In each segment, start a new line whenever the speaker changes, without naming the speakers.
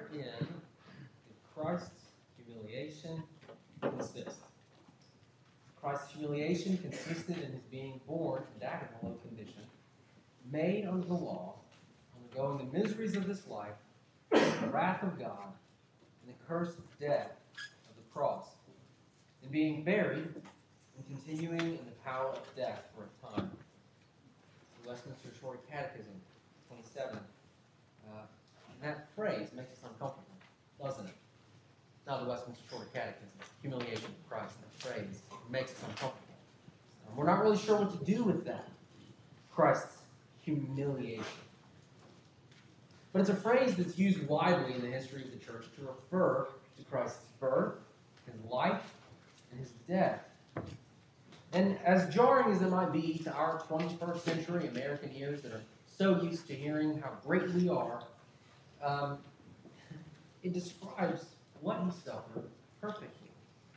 wherein did Christ's humiliation consist? Christ's humiliation consisted in his being born to that in a low condition, made under the law, undergoing the miseries of this life, the wrath of God, and the cursed death of the cross, and being buried and continuing in the power of death for a time. The Westminster Shorter Catechism, 27. And that phrase makes us uncomfortable, doesn't it? Not the Westminster Shorter Catechism, humiliation of Christ. That phrase makes us uncomfortable. We're not really sure what to do with that. Christ's humiliation. But it's a phrase that's used widely in the history of the church to refer to Christ's birth, his life, and his death. And as jarring as it might be to our 21st century American ears that are so used to hearing how great we are, it describes what he suffered perfectly.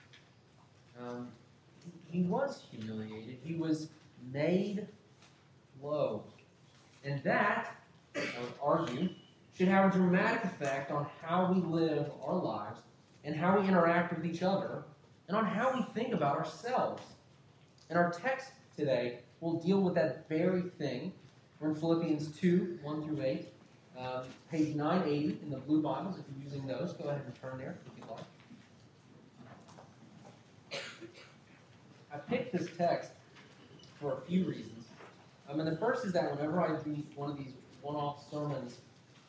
He was humiliated. He was made low. And that, I would argue, should have a dramatic effect on how we live our lives and how we interact with each other and on how we think about ourselves. And our text today will deal with that very thing. We're in Philippians 2, 1 through 8, page 980 in the blue Bibles. If you're using those, go ahead and turn there if you'd like. I picked this text for a few reasons. And the first is that whenever I do one of these one-off sermons,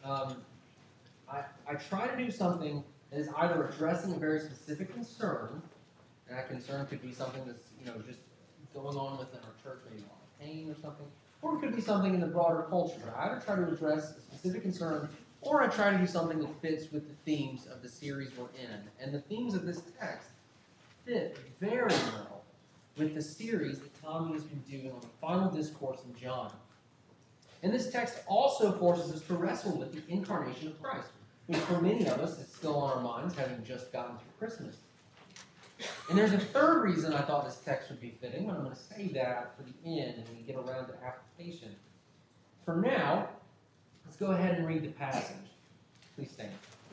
I try to do something that is either addressing a very specific concern, and that concern could be something that's just going on within our church, maybe a lot of pain or something, or it could be something in the broader culture. I either try to address a specific concern, or I try to do something that fits with the themes of the series we're in. And the themes of this text fit very well with the series that Tommy has been doing on the final discourse in John. And this text also forces us to wrestle with the incarnation of Christ, which for many of us is still on our minds, having just gotten through Christmas. And there's a third reason I thought this text would be fitting, but I'm going to save that for the end and we get around to application. For now, let's go ahead and read the passage. Please stand.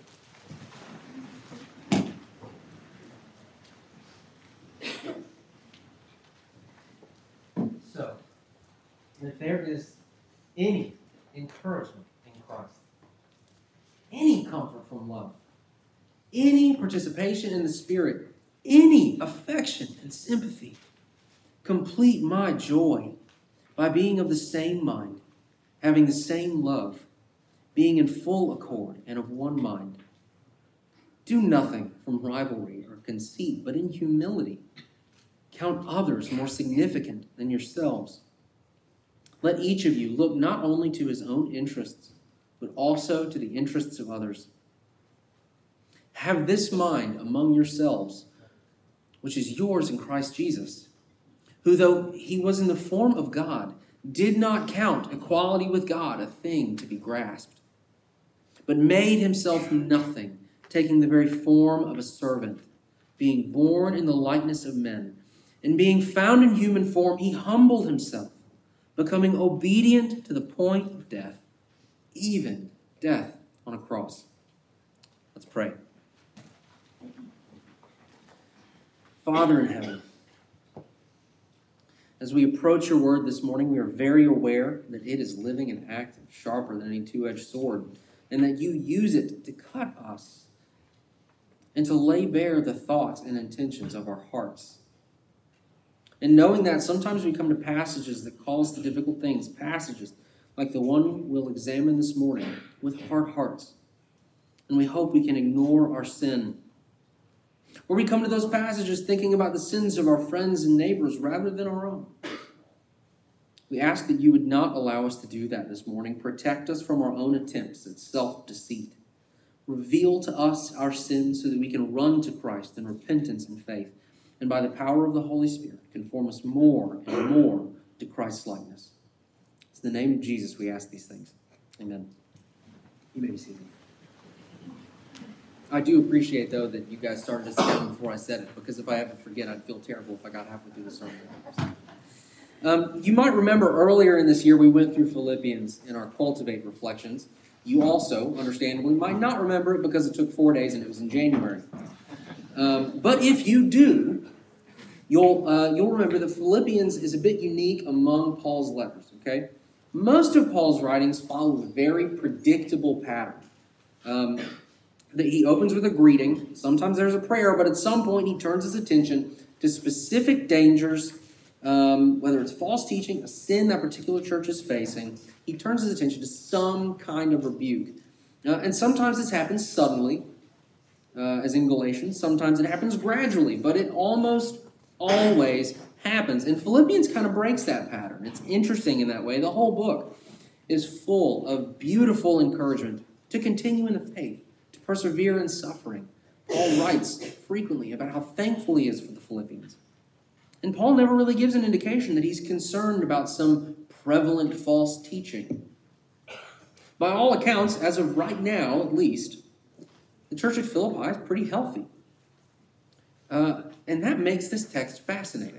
So, if there is any encouragement in Christ, any comfort from love, any participation in the Spirit, any affection and sympathy, complete my joy by being of the same mind, having the same love, being in full accord and of one mind. Do nothing from rivalry or conceit, but in humility count others more significant than yourselves. Let each of you look not only to his own interests, but also to the interests of others. Have this mind among yourselves, which is yours in Christ Jesus, who, though he was in the form of God, did not count equality with God a thing to be grasped, but made himself nothing, taking the very form of a servant, being born in the likeness of men, and being found in human form, he humbled himself, becoming obedient to the point of death, even death on a cross. Let's pray. Father in heaven, as we approach your word this morning, we are very aware that it is living and active, sharper than any two-edged sword, and that you use it to cut us and to lay bare the thoughts and intentions of our hearts. And knowing that sometimes we come to passages that call us to difficult things, passages like the one we'll examine this morning, with hard hearts. And we hope we can ignore our sin. Or we come to those passages thinking about the sins of our friends and neighbors rather than our own. We ask that you would not allow us to do that this morning. Protect us from our own attempts at self-deceit. Reveal to us our sins so that we can run to Christ in repentance and faith. And by the power of the Holy Spirit, conform us more and more to Christ's likeness. It's in the name of Jesus we ask these things. Amen. You may be seated. I do appreciate, though, that you guys started this down before I said it, because if I ever forget, I'd feel terrible if I got halfway through the sermon. You might remember earlier in this year we went through Philippians in our Cultivate reflections. You also, understandably, might not remember it because it took 4 days and it was in January. But if you do, you'll remember that Philippians is a bit unique among Paul's letters, okay? Most of Paul's writings follow a very predictable pattern. That he opens with a greeting. Sometimes there's a prayer, but at some point he turns his attention to specific dangers, whether it's false teaching, a sin that particular church is facing. He turns his attention to some kind of rebuke. And sometimes this happens suddenly, as in Galatians. Sometimes it happens gradually, but it almost always happens. And Philippians kind of breaks that pattern. It's interesting in that way. The whole book is full of beautiful encouragement to continue in the faith, to persevere in suffering. Paul writes frequently about how thankful he is for the Philippians. And Paul never really gives an indication that he's concerned about some prevalent false teaching. By all accounts, as of right now at least, the church at Philippi is pretty healthy. And that makes this text fascinating.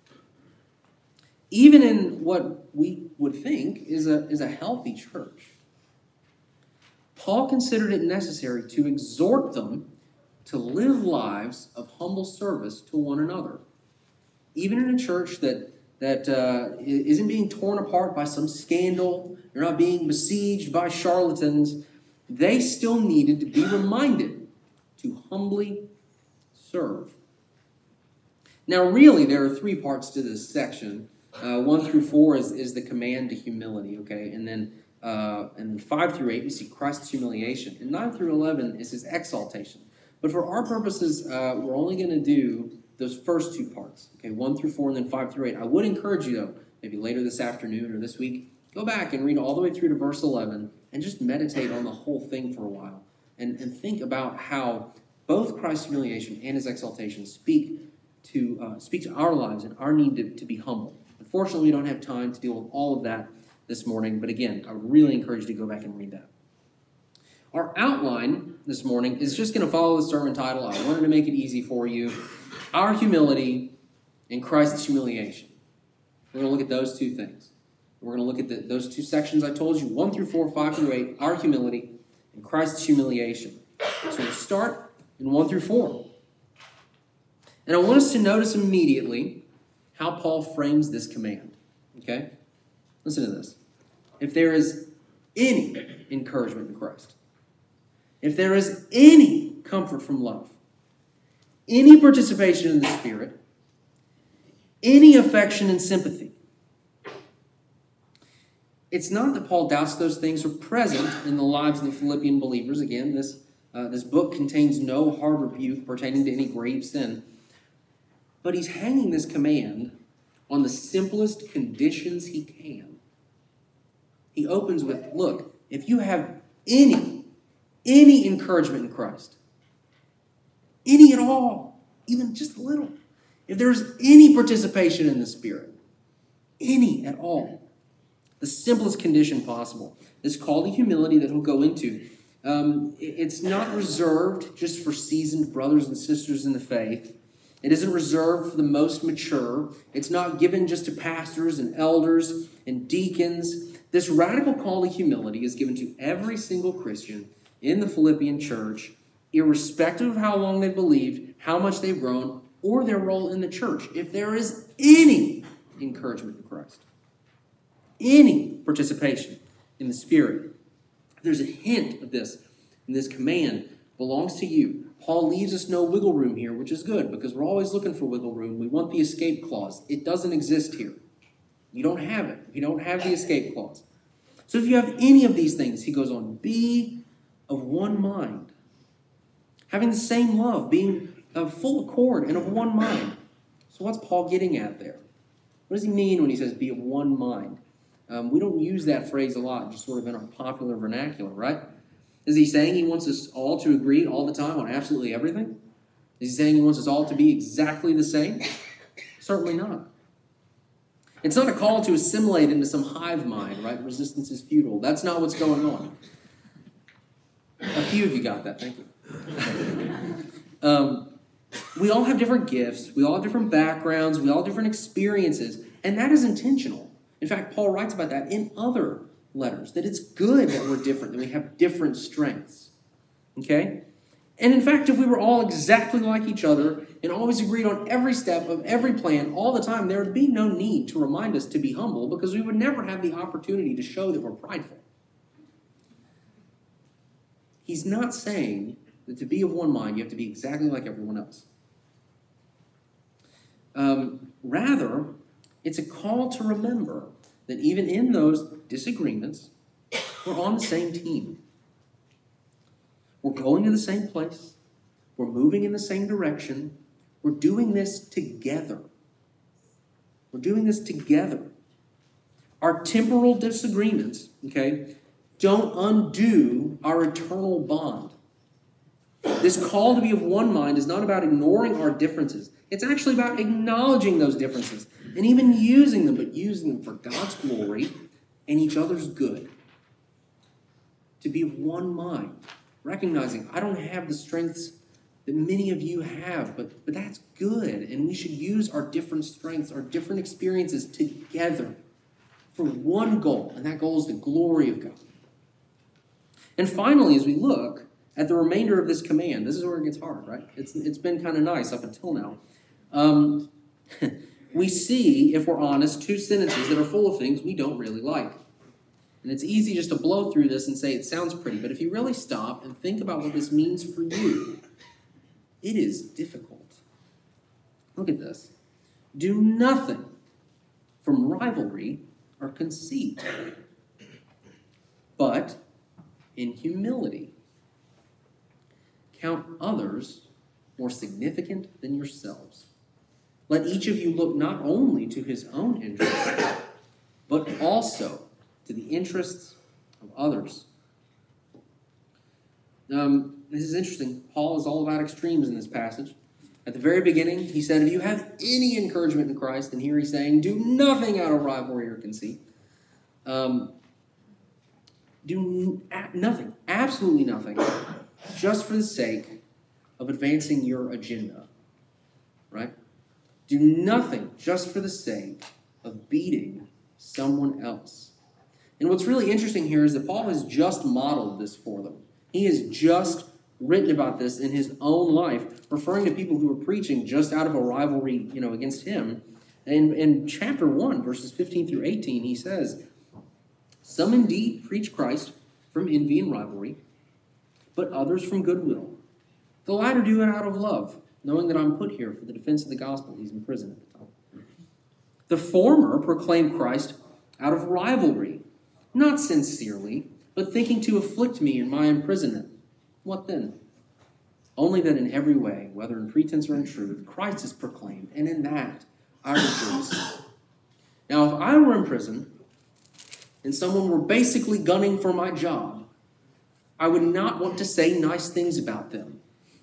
Even in what we would think is a healthy church, Paul considered it necessary to exhort them to live lives of humble service to one another. Even in a church that isn't being torn apart by some scandal, they're not being besieged by charlatans, they still needed to be reminded to humbly serve. Now, really, there are 3 parts to this section. 1 through 4 is the command to humility, okay? And then 5 through 8, we see Christ's humiliation. And 9 through 11 is his exaltation. But for our purposes, we're only going to do those first 2 parts, okay? 1 through 4 and then 5 through 8. I would encourage you, though, maybe later this afternoon or this week, go back and read all the way through to verse 11 and just meditate on the whole thing for a while and think about how both Christ's humiliation and his exaltation speak to our lives and our need to be humble. Unfortunately, we don't have time to deal with all of that this morning, but again, I would really encourage you to go back and read that. Our outline this morning is just going to follow the sermon title. I wanted to make it easy for you. Our humility and Christ's humiliation. We're going to look at those 2 things. We're going to look at those 2 sections I told you, 1 through 4, 5 through 8, our humility and Christ's humiliation. So we'll start in 1 through 4. And I want us to notice immediately how Paul frames this command. Okay? Listen to this. If there is any encouragement in Christ, if there is any comfort from love, any participation in the Spirit, any affection and sympathy, it's not that Paul doubts those things are present in the lives of the Philippian believers. Again, this book contains no hard rebuke pertaining to any grave sin. But he's hanging this command on the simplest conditions he can. He opens with, look, if you have any encouragement in Christ, any at all, even just a little, if there's any participation in the Spirit, any at all, the simplest condition possible, this call to humility that he'll go into, it's not reserved just for seasoned brothers and sisters in the faith. It isn't reserved for the most mature. It's not given just to pastors and elders and deacons. This radical call to humility is given to every single Christian in the Philippian church, irrespective of how long they've believed, how much they've grown, or their role in the church. If there is any encouragement in Christ, any participation in the Spirit, there's a hint of this, and this command belongs to you. Paul leaves us no wiggle room here, which is good, because we're always looking for wiggle room. We want the escape clause. It doesn't exist here. You don't have it. You don't have the escape clause. So if you have any of these things, he goes on, be of one mind, having the same love, being of full accord and of one mind. So what's Paul getting at there? What does he mean when he says be of one mind? We don't use that phrase a lot, just sort of in our popular vernacular, right? Is he saying he wants us all to agree all the time on absolutely everything? Is he saying he wants us all to be exactly the same? Certainly not. It's not a call to assimilate into some hive mind, right? Resistance is futile. That's not what's going on. A few of you got that. Thank you. We all have different gifts. We all have different backgrounds. We all have different experiences. And that is intentional. In fact, Paul writes about that in other letters, that it's good that we're different, that we have different strengths. Okay? And in fact, if we were all exactly like each other and always agreed on every step of every plan all the time, there would be no need to remind us to be humble because we would never have the opportunity to show that we're prideful. He's not saying that to be of one mind, you have to be exactly like everyone else. Rather, it's a call to remember that even in those disagreements, we're on the same team. We're going to the same place. We're moving in the same direction. We're doing this together. We're doing this together. Our temporal disagreements, okay, don't undo our eternal bond. This call to be of one mind is not about ignoring our differences. It's actually about acknowledging those differences and even using them, but using them for God's glory and each other's good. To be of one mind, recognizing I don't have the strengths that many of you have, but that's good, and we should use our different strengths, our different experiences together for one goal, and that goal is the glory of God. And finally, as we look at the remainder of this command, this is where it gets hard, right? It's been kind of nice up until now. We see, if we're honest, two sentences that are full of things we don't really like. And it's easy just to blow through this and say it sounds pretty, but if you really stop and think about what this means for you, it is difficult. Look at this. Do nothing from rivalry or conceit, but in humility count others more significant than yourselves. Let each of you look not only to his own interests, but also to the interests of others. This is interesting. Paul is all about extremes in this passage. At the very beginning, he said, if you have any encouragement in Christ, and here he's saying, do nothing out of rivalry or conceit. Do nothing, absolutely nothing, just for the sake of advancing your agenda, right? Do nothing just for the sake of beating someone else. And what's really interesting here is that Paul has just modeled this for them. He has just written about this in his own life, referring to people who were preaching just out of a rivalry, against him. And in chapter 1, verses 15 through 18, he says, some indeed preach Christ from envy and rivalry, but others from goodwill. The latter do it out of love, knowing that I'm put here for the defense of the gospel. He's in prison at the time. The former proclaim Christ out of rivalry, not sincerely, but thinking to afflict me in my imprisonment. What then? Only that in every way, whether in pretense or in truth, Christ is proclaimed, and in that I rejoice. Now, if I were in prison, and someone were basically gunning for my job, I would not want to say nice things about them.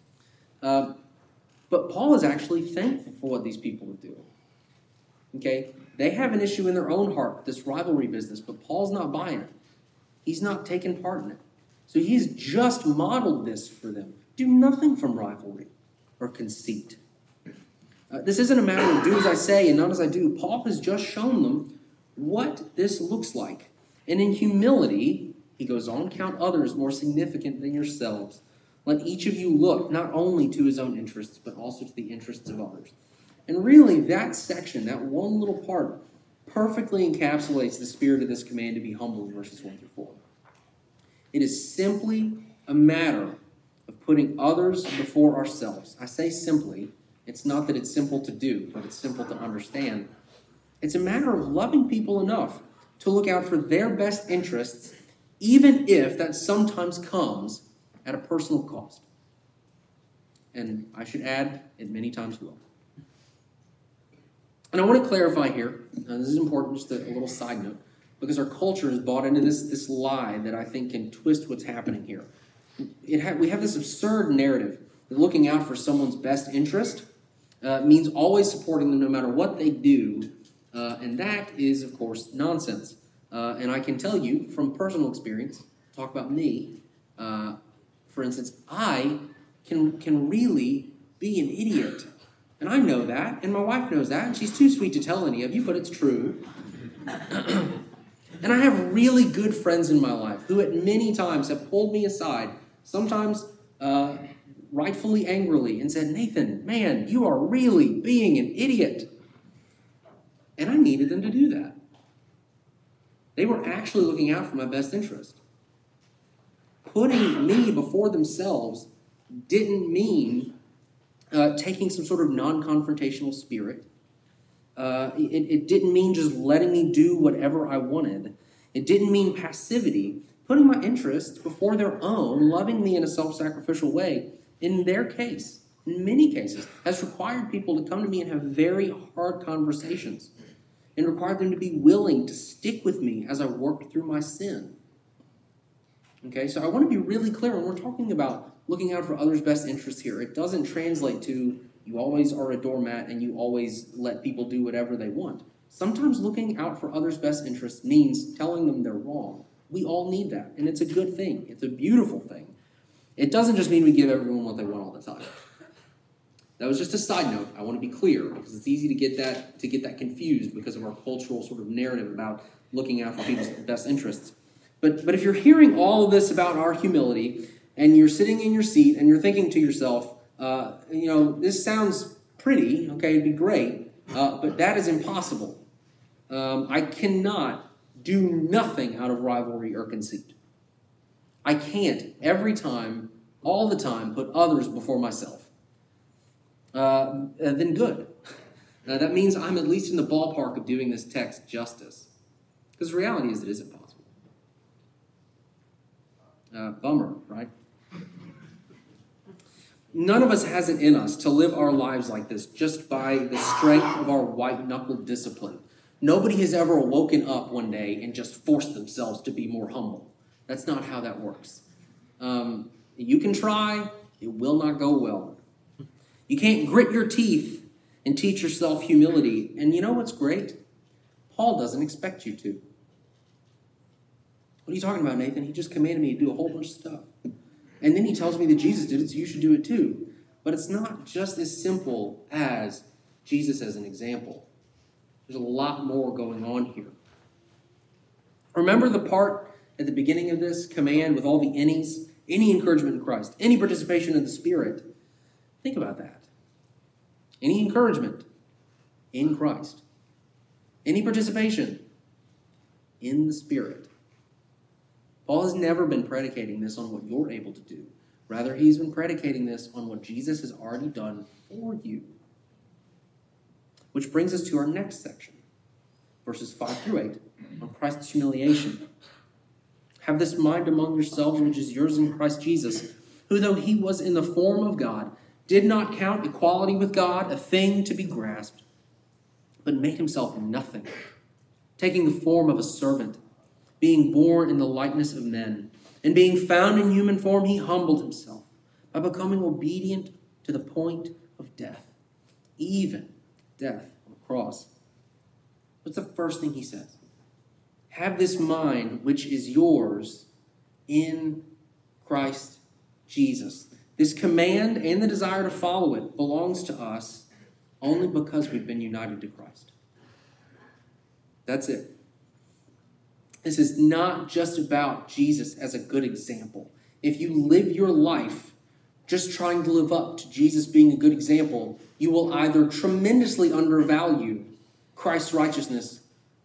But Paul is actually thankful for what these people are doing. Okay? They have an issue in their own heart with this rivalry business, but Paul's not buying it. He's not taking part in it. So he's just modeled this for them. Do nothing from rivalry or conceit. This isn't a matter of do as I say and not as I do. Paul has just shown them what this looks like. And in humility, he goes on, count others more significant than yourselves. Let each of you look not only to his own interests, but also to the interests of others. And really, that section, that one little part, perfectly encapsulates the spirit of this command to be humble in verses 1 through 4. It is simply a matter of putting others before ourselves. I say simply. It's not that it's simple to do, but it's simple to understand. It's a matter of loving people enough to look out for their best interests, even if that sometimes comes at a personal cost. And I should add, it many times will. And I want to clarify here, this is important, just a little side note, because our culture has bought into this lie that I think can twist what's happening here. We have this absurd narrative that looking out for someone's best interest means always supporting them no matter what they do, and that is, of course, nonsense. And I can tell you from personal experience, talk about me, for instance, I can really be an idiot. And I know that, and my wife knows that, and she's too sweet to tell any of you, but it's true. And I have really good friends in my life who at many times have pulled me aside, sometimes rightfully angrily, and said, Nathan, man, you are really being an idiot. And I needed them to do that. They were actually looking out for my best interest. Putting me before themselves didn't mean taking some sort of non-confrontational spirit. It didn't mean just letting me do whatever I wanted. It didn't mean passivity. Putting my interests before their own, loving me in a self-sacrificial way, in their case, in many cases, has required people to come to me and have very hard conversations, and required them to be willing to stick with me as I worked through my sin. Okay, so I want to be really clear when we're talking about looking out for others' best interests here. It doesn't translate to you always are a doormat and you always let people do whatever they want. Sometimes looking out for others' best interests means telling them they're wrong. We all need that, and it's a good thing. It's a beautiful thing. It doesn't just mean we give everyone what they want all the time. That was just a side note. I want to be clear because it's easy to get that confused because of our cultural sort of narrative about looking out for people's best interests. But if you're hearing all of this about our humility and you're sitting in your seat and you're thinking to yourself, this sounds pretty, okay, it'd be great, but that is impossible. I cannot do nothing out of rivalry or conceit. I can't every time, all the time, put others before myself. Then good. That means I'm at least in the ballpark of doing this text justice. Because the reality is it isn't possible. Bummer, right? None of us has it in us to live our lives like this just by the strength of our white-knuckled discipline. Nobody has ever woken up one day and just forced themselves to be more humble. That's not how that works. You can try, it will not go well. You can't grit your teeth and teach yourself humility. And you know what's great? Paul doesn't expect you to. What are you talking about, Nathan? He just commanded me to do a whole bunch of stuff. And then he tells me that Jesus did it, so you should do it too. But it's not just as simple as Jesus as an example. There's a lot more going on here. Remember the part at the beginning of this command with all the any's? Any encouragement in Christ, any participation in the Spirit. Think about that. Any encouragement in Christ. Any participation in the Spirit. Paul has never been predicating this on what you're able to do. Rather, he's been predicating this on what Jesus has already done for you. Which brings us to our next section, verses 5 through 8, on Christ's humiliation. Have this mind among yourselves, which is yours in Christ Jesus, who, though he was in the form of God, did not count equality with God a thing to be grasped, but made himself nothing, taking the form of a servant, being born in the likeness of men, and being found in human form, he humbled himself by becoming obedient to the point of death, even death on the cross. What's the first thing he says? Have this mind which is yours in Christ Jesus. This command and the desire to follow it belongs to us only because we've been united to Christ. That's it. This is not just about Jesus as a good example. If you live your life just trying to live up to Jesus being a good example, you will either tremendously undervalue Christ's righteousness,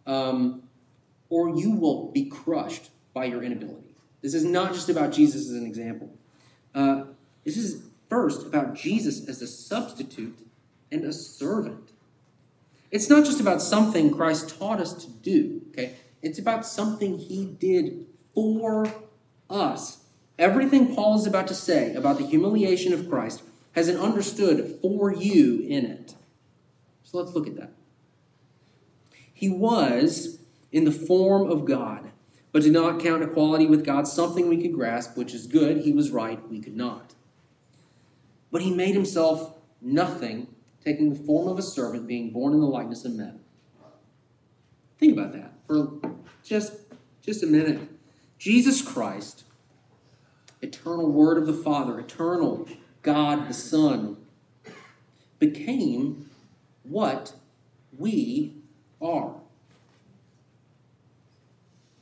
or you will be crushed by your inability. This is not just about Jesus as an example. This is first about Jesus as a substitute and a servant. It's not just about something Christ taught us to do, okay? It's about something he did for us. Everything Paul is about to say about the humiliation of Christ has an understood for you in it. So let's look at that. He was in the form of God, but did not count equality with God something we could grasp, which is good. He was right, we could not. But he made himself nothing, taking the form of a servant, being born in the likeness of men. Think about that for just a minute. Jesus Christ, eternal Word of the Father, eternal God the Son, became what we are.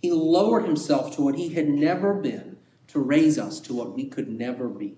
He lowered himself to what he had never been to raise us to what we could never be.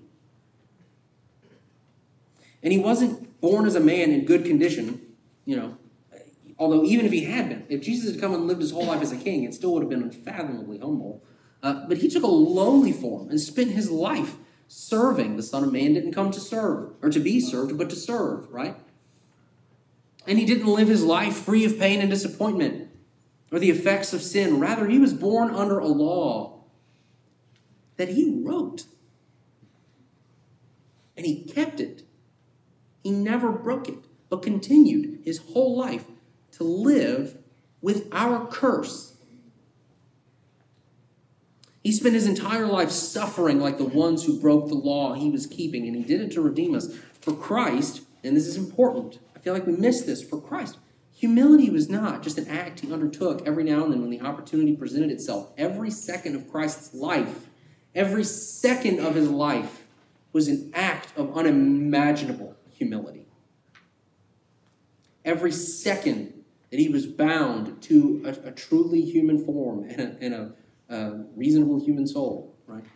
And he wasn't born as a man in good condition, although even if he had been, if Jesus had come and lived his whole life as a king, it still would have been unfathomably humble. But he took a lowly form and spent his life serving. The Son of Man didn't come to serve, or to be served, but to serve, right? And he didn't live his life free of pain and disappointment or the effects of sin. Rather, he was born under a law that he wrote. And he kept it. He never broke it, but continued his whole life to live with our curse. He spent his entire life suffering like the ones who broke the law he was keeping, and he did it to redeem us. For Christ, and this is important, I feel like we miss this, for Christ, humility was not just an act he undertook every now and then when the opportunity presented itself. Every second of Christ's life, every second of his life was an act of unimaginable humility. Every second that he was bound to a truly human form and a reasonable human soul, right?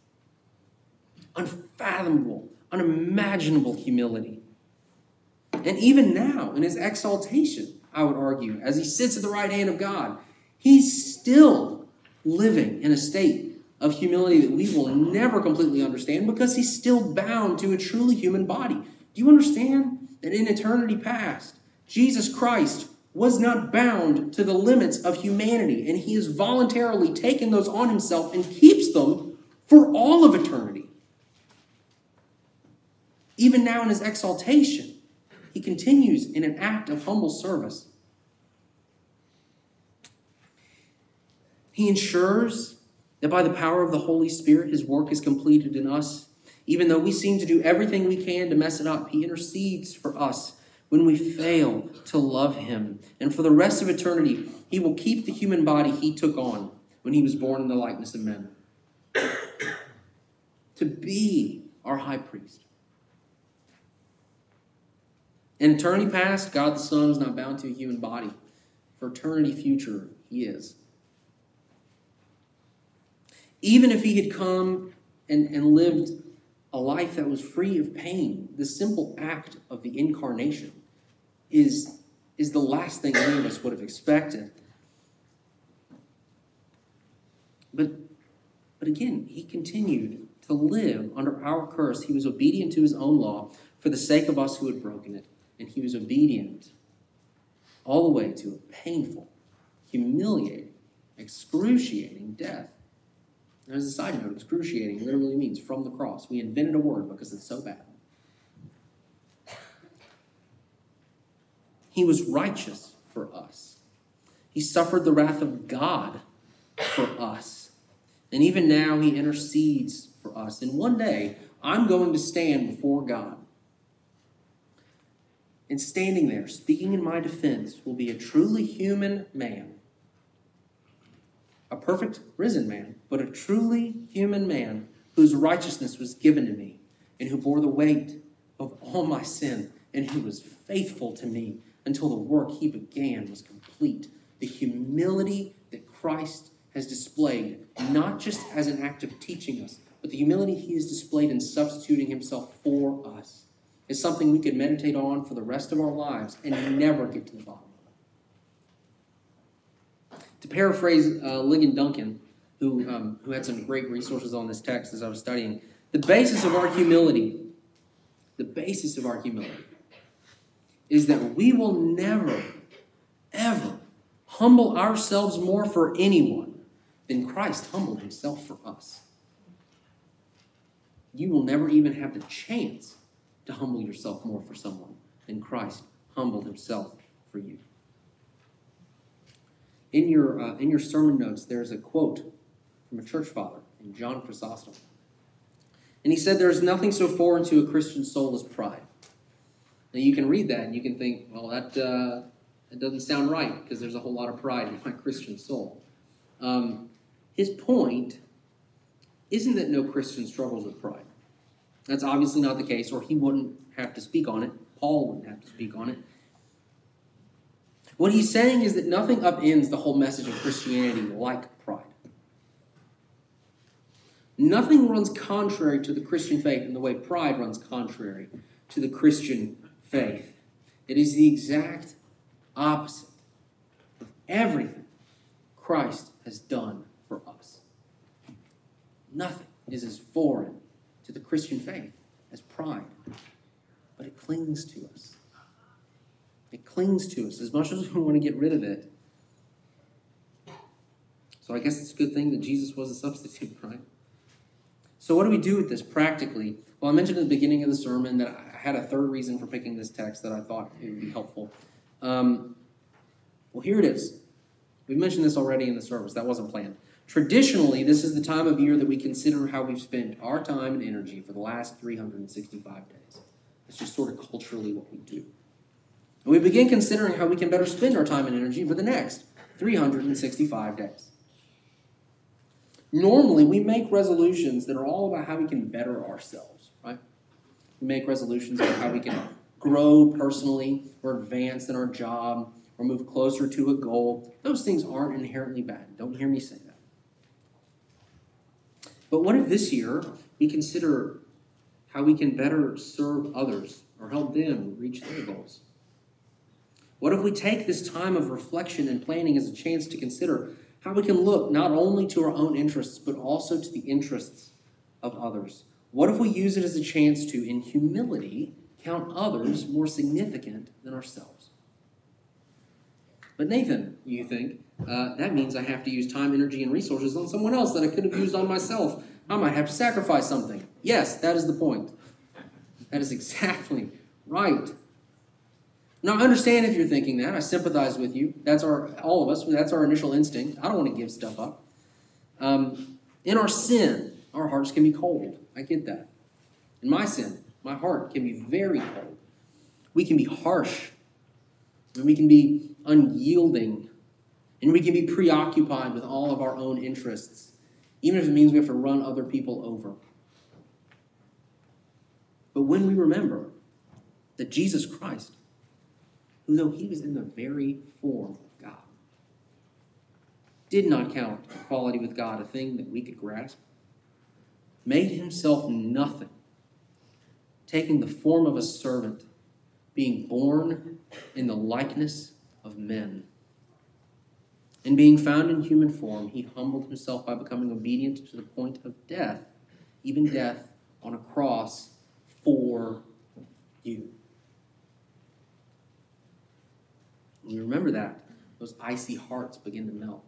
Unfathomable, unimaginable humility. And even now, in his exaltation, I would argue, as he sits at the right hand of God, he's still living in a state of humility that we will never completely understand because he's still bound to a truly human body. Do you understand that in eternity past, Jesus Christ was not bound to the limits of humanity, and he has voluntarily taken those on himself and keeps them for all of eternity. Even now in his exaltation, he continues in an act of humble service. He ensures that by the power of the Holy Spirit, his work is completed in us. Even though we seem to do everything we can to mess it up, he intercedes for us when we fail to love him. And for the rest of eternity, he will keep the human body he took on when he was born in the likeness of men, to be our high priest. In eternity past, God the Son is not bound to a human body. For eternity future, he is. Even if he had come and lived a life that was free of pain, the simple act of the incarnation is the last thing any of us would have expected. But again, he continued to live under our curse. He was obedient to his own law for the sake of us who had broken it. And he was obedient all the way to a painful, humiliating, excruciating death. And as a side note, excruciating literally means from the cross. We invented a word because it's so bad. He was righteous for us. He suffered the wrath of God for us. And even now he intercedes for us. And one day, I'm going to stand before God. And standing there, speaking in my defense, will be a truly human man. A perfect risen man, but a truly human man whose righteousness was given to me and who bore the weight of all my sin and who was faithful to me until the work he began was complete. The humility that Christ has displayed, not just as an act of teaching us, but the humility he has displayed in substituting himself for us, is something we could meditate on for the rest of our lives and never get to the bottom. To paraphrase Ligon Duncan, who had some great resources on this text as I was studying, the basis of our humility is that we will never, ever humble ourselves more for anyone than Christ humbled himself for us. You will never even have the chance to humble yourself more for someone than Christ humbled himself for you. In your sermon notes, there's a quote from a church father, John Chrysostom. And he said, "There is nothing so foreign to a Christian soul as pride." Now you can read that and you can think, well, that doesn't sound right because there's a whole lot of pride in my Christian soul. His point isn't that no Christian struggles with pride. That's obviously not the case, or he wouldn't have to speak on it. Paul wouldn't have to speak on it. What he's saying is that nothing upends the whole message of Christianity like pride. Nothing runs contrary to the Christian faith in the way pride runs contrary to the Christian faith. It is the exact opposite of everything Christ has done for us. Nothing is as foreign to the Christian faith as pride, but it clings to us. It clings to us as much as we want to get rid of it. So I guess it's a good thing that Jesus was a substitute, right? So what do we do with this practically? Well, I mentioned at the beginning of the sermon that I had a third reason for picking this text that I thought it would be helpful. Well, here it is. We've mentioned this already in the service. That wasn't planned. Traditionally, this is the time of year that we consider how we've spent our time and energy for the last 365 days. It's just sort of culturally what we do. And we begin considering how we can better spend our time and energy for the next 365 days. Normally, we make resolutions that are all about how we can better ourselves, right? We make resolutions about how we can grow personally or advance in our job or move closer to a goal. Those things aren't inherently bad. Don't hear me say that. But what if this year we consider how we can better serve others or help them reach their goals? What if we take this time of reflection and planning as a chance to consider how we can look not only to our own interests, but also to the interests of others? What if we use it as a chance to, in humility, count others more significant than ourselves? But Nathan, you think, that means I have to use time, energy, and resources on someone else that I could have used on myself. I might have to sacrifice something. Yes, that is the point. That is exactly right. Now, I understand if you're thinking that. I sympathize with you. That's all of us. That's our initial instinct. I don't want to give stuff up. In our sin, our hearts can be cold. I get that. In my sin, my heart can be very cold. We can be harsh. And we can be unyielding. And we can be preoccupied with all of our own interests, even if it means we have to run other people over. But when we remember that Jesus Christ, who though he was in the very form of God, did not count equality with God a thing that we could grasp, made himself nothing, taking the form of a servant, being born in the likeness of men. And being found in human form, he humbled himself by becoming obedient to the point of death, even death on a cross for you. When you remember that, those icy hearts begin to melt.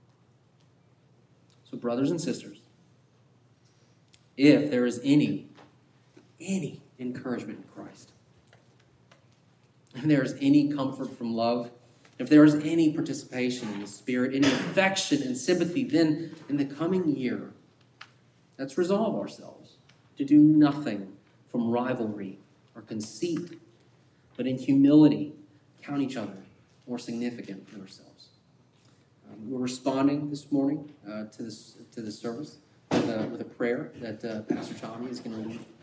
So brothers and sisters, if there is any encouragement in Christ, if there is any comfort from love, if there is any participation in the Spirit, any affection and sympathy, then in the coming year, let's resolve ourselves to do nothing from rivalry or conceit, but in humility, count each other more significant than ourselves. We're responding this morning to this service with a prayer that Pastor Tommy is going to lead.